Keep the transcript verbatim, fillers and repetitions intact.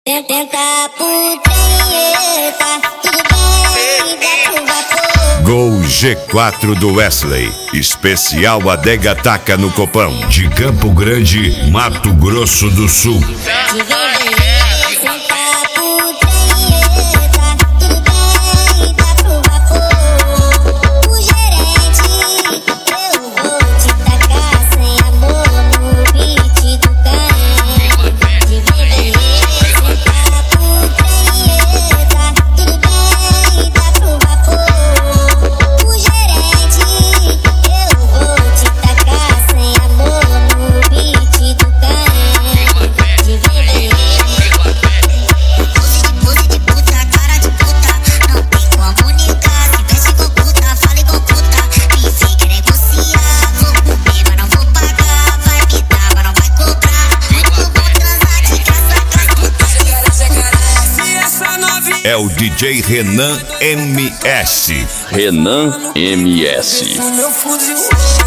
Tenta putreta, tudo bem, vai pro vapor. Gol G quatro do Wesley. Especial Adega Taca no Copão. De Campo Grande, Mato Grosso do Sul. É o D J Renan M S. Renan M S.